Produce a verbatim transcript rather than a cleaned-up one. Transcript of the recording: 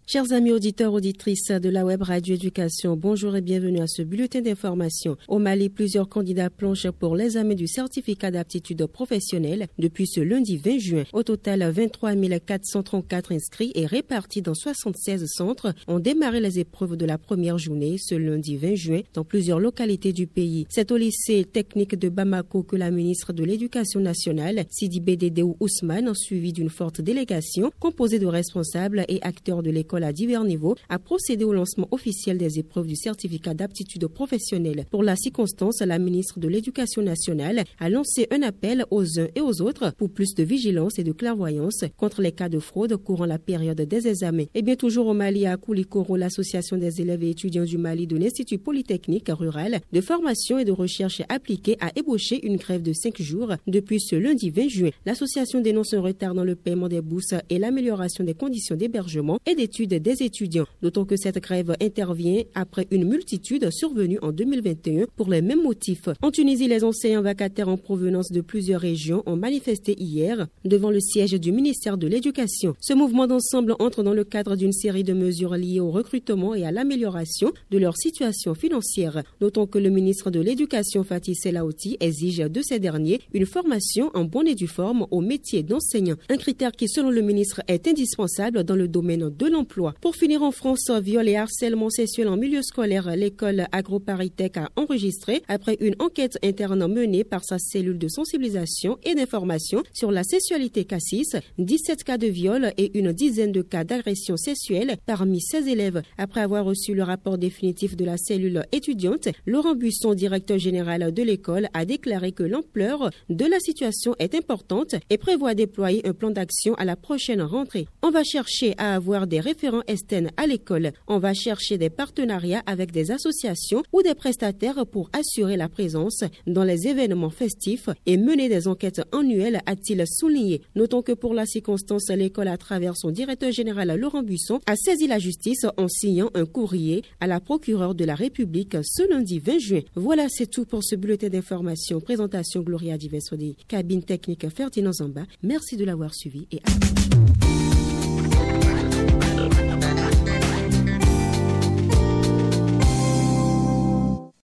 Chers amis auditeurs, auditrices de la web radio éducation, bonjour et bienvenue à ce bulletin d'information. Au Mali, plusieurs candidats plongent pour l'examen du certificat d'aptitude professionnelle depuis ce lundi vingt juin. Au total, vingt-trois mille quatre cent trente-quatre inscrits et répartis dans soixante-seize centres ont démarré les épreuves de la première journée ce lundi vingt juin dans plusieurs localités du pays. C'est au lycée technique de Bamako que la ministre de l'Éducation nationale, Sidi Bédédéou Ousmane, suivi d'une forte délégation composée de responsables et acteurs de l'école à divers niveaux, a procédé au lancement officiel des épreuves du certificat d'aptitude professionnelle. Pour la circonstance, la ministre de l'Éducation nationale a lancé un appel aux uns et aux autres pour plus de vigilance et de clairvoyance contre les cas de fraude courant la période des examens. Et bien toujours au Mali, à Koulikoro, l'association des élèves et étudiants du Mali de l'Institut polytechnique rural de formation et de recherche appliquée a ébauché une grève de cinq jours depuis ce lundi vingt juin. L'association dénonce un retard dans le paiement des bourses et l'amélioration des conditions d'hébergement et d'études des étudiants. D'autant que cette grève intervient après une multitude survenue en deux mille vingt et un pour les mêmes motifs. En Tunisie, les enseignants vacataires en provenance de plusieurs régions ont manifesté hier devant le siège du ministère de l'Éducation. Ce mouvement d'ensemble entre dans le cadre d'une série de mesures liées au recrutement et à l'amélioration de leur situation financière. D'autant que le ministre de l'Éducation, Fatih Selaouti, exige de ces derniers une formation en bonne et due forme au métier d'enseignant. Un critère qui, selon le ministre, est indispensable dans le domaine de l'emploi. Pour finir en France, viol et harcèlement sexuel en milieu scolaire, l'école AgroParisTech a enregistré, après une enquête interne menée par sa cellule de sensibilisation et d'information sur la sexualité Cassis, dix-sept cas de viol et une dizaine de cas d'agression sexuelle parmi ses élèves. Après avoir reçu le rapport définitif de la cellule étudiante, Laurent Buisson, directeur général de l'école, a déclaré que l'ampleur de la situation est importante et prévoit déployer un plan d'action à la prochaine rentrée. On va chercher à avoir des référents Esten à l'école. On va chercher des partenariats avec des associations ou des prestataires pour assurer la présence dans les événements festifs et mener des enquêtes annuelles, a-t-il souligné. Notons que pour la circonstance, l'école, à travers son directeur général Laurent Buisson, a saisi la justice en signant un courrier à la procureure de la République ce lundi vingt juin. Voilà, c'est tout pour ce bulletin d'information. Présentation Gloria Divesodi, cabine technique Ferdinand Zamba. Merci de l'avoir suivi et à